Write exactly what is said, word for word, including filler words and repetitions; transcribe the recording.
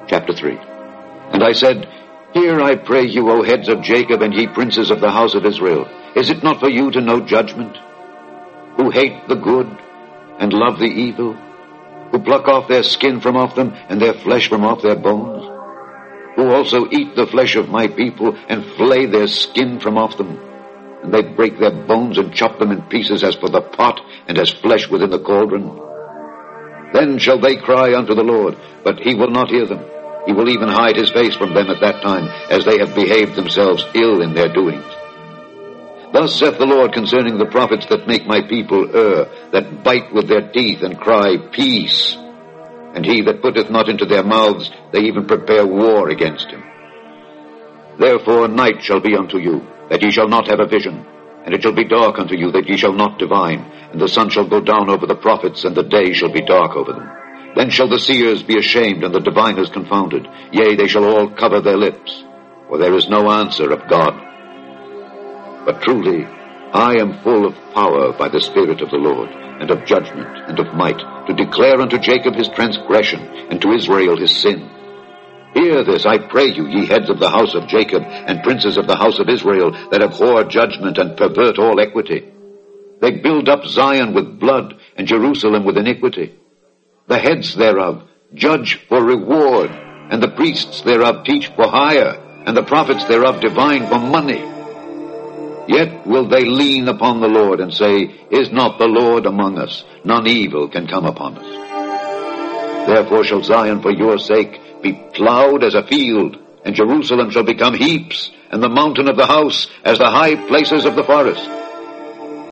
Chapter three. And I said, Hear, I pray you, O heads of Jacob, and ye princes of the house of Israel. Is it not for you to know judgment? Who hate the good and love the evil? Who pluck off their skin from off them, and their flesh from off their bones? Who also eat the flesh of my people, and flay their skin from off them? And they break their bones and chop them in pieces as for the pot, and as flesh within the cauldron. Then shall they cry unto the Lord, but he will not hear them. He will even hide his face from them at that time, as they have behaved themselves ill in their doings. Thus saith the Lord concerning the prophets that make my people err, that bite with their teeth and cry, Peace. And he that putteth not into their mouths, they even prepare war against him. Therefore night shall be unto you, that ye shall not have a vision, and it shall be dark unto you, that ye shall not divine, and the sun shall go down over the prophets, and the day shall be dark over them. Then shall the seers be ashamed, and the diviners confounded. Yea, they shall all cover their lips, for there is no answer of God. But truly, I am full of power by the Spirit of the Lord, and of judgment, and of might, to declare unto Jacob his transgression, and to Israel his sin. Hear this, I pray you, ye heads of the house of Jacob, and princes of the house of Israel, that abhor judgment, and pervert all equity. They build up Zion with blood, and Jerusalem with iniquity. The heads thereof judge for reward, and the priests thereof teach for hire, and the prophets thereof divine for money. Yet will they lean upon the Lord, and say, Is not the Lord among us? None evil can come upon us. Therefore shall Zion for your sake be plowed as a field, and Jerusalem shall become heaps, and the mountain of the house as the high places of the forest.